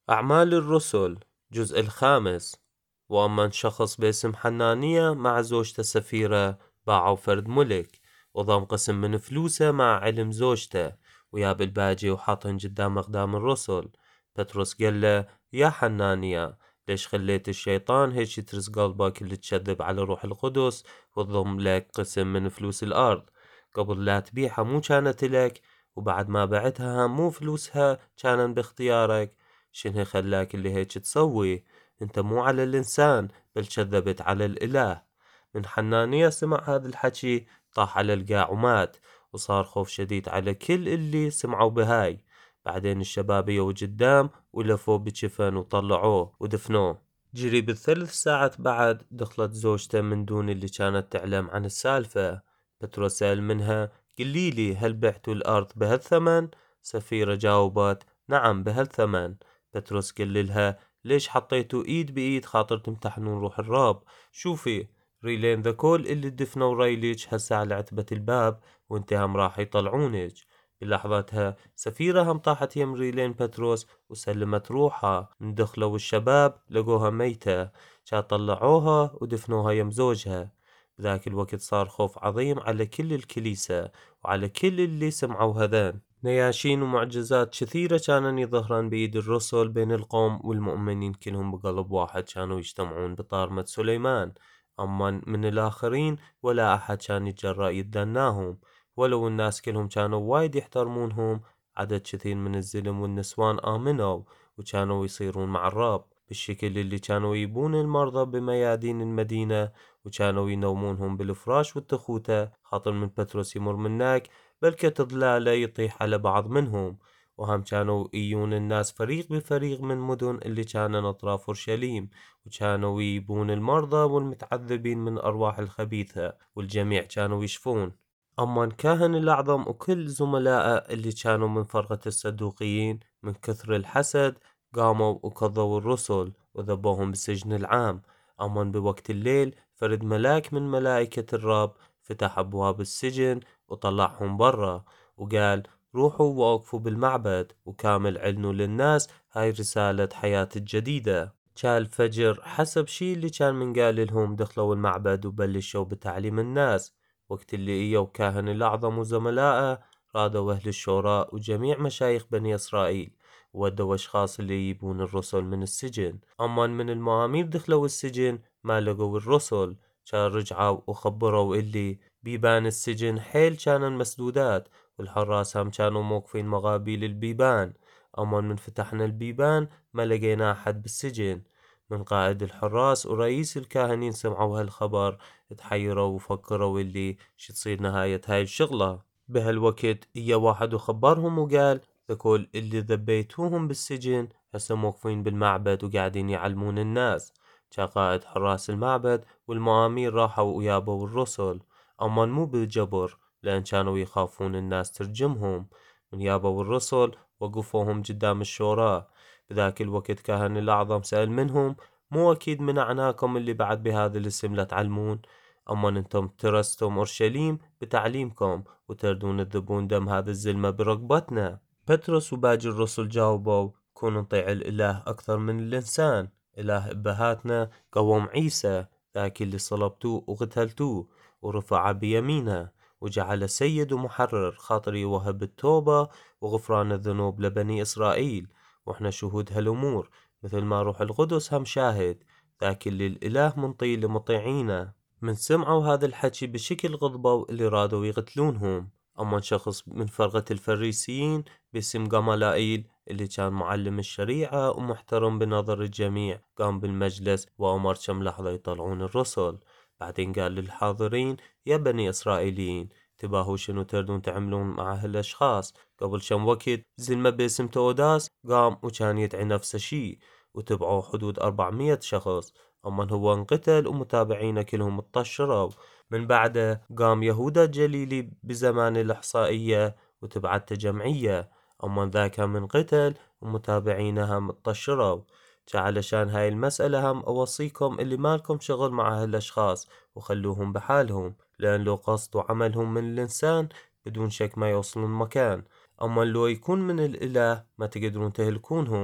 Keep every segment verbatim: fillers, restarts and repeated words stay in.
أعمال الرسل جزء الخامس. وأما شخص باسم حنانية مع زوجته سفيرة باعوا فرد ملك، وضم قسم من فلوسه مع علم زوجته، وياب الباجي وحاطهن قدام أقدام الرسل. بطرس قال له: يا حنانية، ليش خليت الشيطان هيك يترس قلبك اللي تشذب على روح القدس وتضم لك قسم من فلوس الأرض؟ قبل لا تبيعها مو كانت لك، وبعد ما بعتها مو فلوسها كانن باختيارك؟ شنو خلاك اللي هيك تسوي؟ انت مو على الإنسان بل كذبت على الإله. من حنانية سمع هذا الحكي طاح على القاع ومات، وصار خوف شديد على كل اللي سمعوا بهاي. بعدين الشباب يو قدام ولفوه بجفن وطلعوه ودفنوه. جري بالثلاث ساعات بعد دخلت زوجته من دون اللي كانت تعلم عن السالفة. بتروس سأل منها: قليلي، هل بعتوا الأرض بهالثمن؟ سفيرة جاوبت: نعم بهالثمن. بطرس قال لها: ليش حطيتوا ايد بايد خاطر تمتحنون روح الرب؟ شوفي، ريلين ذكول اللي دفنوا ريليج هسه على عتبة الباب، وانت هم راح يطلعونك. بلحظتها سفيرة هم طاحت يم ريلين بطرس وسلمت روحها. من دخلوا الشباب لقوها ميتة، كا طلعوها ودفنوها يم زوجها. بذاك الوقت صار خوف عظيم على كل الكنيسة وعلى كل اللي سمعوا هذان. نياشين ومعجزات كثيرة كانن يظهرن بيد الرسل بين القوم والمؤمنين كلهم بقلب واحد كانوا يجتمعون بطارمة سليمان. أما من الآخرين ولا أحد كان يتجرأ يتدناهم، ولو الناس كلهم كانوا وايد يحترمونهم. عدد كثير من الزلم والنسوان آمنوا وكانوا يصيرون مع الرب بالشكل اللي كانوا يبون المرضى بميادين المدينة، وكانوا ينومونهم بالفراش والتخوتة خاطر من بطرس يمر منك بلكة ضلالة يطيح على بعض منهم. وهم كانوا يجون الناس فريق بفريق من مدن اللي كانن أطراف أورشليم، وكانوا يجيبون المرضى والمتعذبين من الأرواح الخبيثة، والجميع كانوا يشفون. أما الكاهن الأعظم وكل زملائه اللي كانوا من فرقة الصدوقيين من كثر الحسد قاموا وكضوا الرسل وذبوهم بالسجن العام. أما بوقت الليل فرد ملاك من ملائكة الرب فتح أبواب السجن وطلعهم برا، وقال: روحوا ووقفوا بالمعبد وكامل علنوا للناس هاي رسالة حياة الجديدة. كان الفجر حسب شي اللي كان من قال لهم دخلوا المعبد وبلشوا بتعليم الناس. وقت اللي إيوا كاهن الأعظم وزملائه رادوا أهل الشوراء وجميع مشايخ بني إسرائيل، ودوا أشخاص اللي يجيبون الرسل من السجن. أما من المؤامير دخلوا السجن ما لقوا الرسل، كان رجعوا وخبروا اللي بيبان السجن حيل كانن مسدودات، والحراس هم كانوا موقفين مغابيل البيبان. أما من فتحنا البيبان ما لقينا أحد بالسجن. من قائد الحراس ورئيس الكاهنين سمعوا هالخبر تحيروا وفكروا اللي شو تصير نهاية هاي الشغلة. بهالوقت إجا واحد وخبرهم وقال: ذكول اللي ذبيتوهم بالسجن هسه موقفين بالمعبد وقاعدين يعلمون الناس. جا قائد حراس المعبد والمؤامير راحوا ويابوا الرسل، أما مو بالجبر لأن كانوا يخافون الناس ترجمهم. من يابوا الرسل وقفوهم قدام الشوراء. بذاك الوقت كاهن الأعظم سأل منهم: مو أكيد منعناكم اللي بعد بهذا الاسم لا تعلمون؟ أما أنتم ترستم أورشليم بتعليمكم وتردون تذبون دم هذا الزلمة برقبتنا. بطرس وباقي الرسل جاوبوا: كون نطيع الإله أكثر من الإنسان. إله أبهاتنا قوم عيسى ذاك اللي صلبتوه وقتلتوه ورفع بيمينه، وجعل سيد ومحرر خاطر يوهب التوبة وغفران الذنوب لبني إسرائيل. وإحنا شهود هالأمور، مثل ما روح القدس هم شاهد، ذاك اللي الإله منطي لمطيعينه. من سمعوا هذا الحكي بشكل غضبوا اللي رادوا يقتلونهم. أما شخص من فرقة الفريسيين باسم غمالائيل اللي كان معلم الشريعة ومحترم بنظر الجميع قام بالمجلس وأمر كم لحظة يطلعون الرسل. بعدين قال للحاضرين: يا بني إسرائيليين، تباهوا شنو تردون تعملون مع هالأشخاص؟ قبل كم وقت زلمة باسم توداس قام وكان يدعي نفس الشي، وتبعوا حدود أربعمية شخص. أما هو انقتل ومتابعينه كلهم اتطشروا. من بعده قام يهودا الجليلي بزمان الإحصائية وتبعته جمعية، أما ذاك هم انقتل ومتابعينه هم اتطشروا. علشان هاي المسألة هم أوصيكم اللي مالكم شغل مع هالأشخاص وخلوهم بحالهم، لأن لو قصدوا عملهم من الإنسان بدون شك ما يوصلون مكان. أما لو يكون من الإله ما تقدرون تهلكونهم،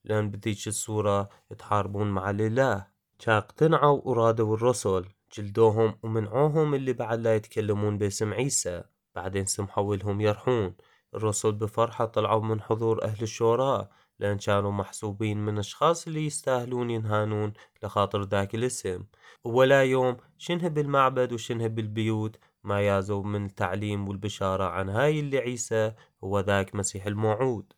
لأن بديج الصورة يتحاربون مع الإله. جا اقتنعوا ورادوا الرسل جلدوهم ومنعوهم اللي بعد لا يتكلمون باسم عيسى. بعدين سمحوا لهم يرحون. الرسل بفرحة طلعوا من حضور أهل الشوراء لأن كانوا محسوبين من أشخاص اللي يستاهلون ينهانون لخاطر ذاك الاسم. ولا يوم شنه بالمعبد وشنه بالبيوت ما يازوا من التعليم والبشارة عن هاي اللي عيسى هو ذاك مسيح الموعود.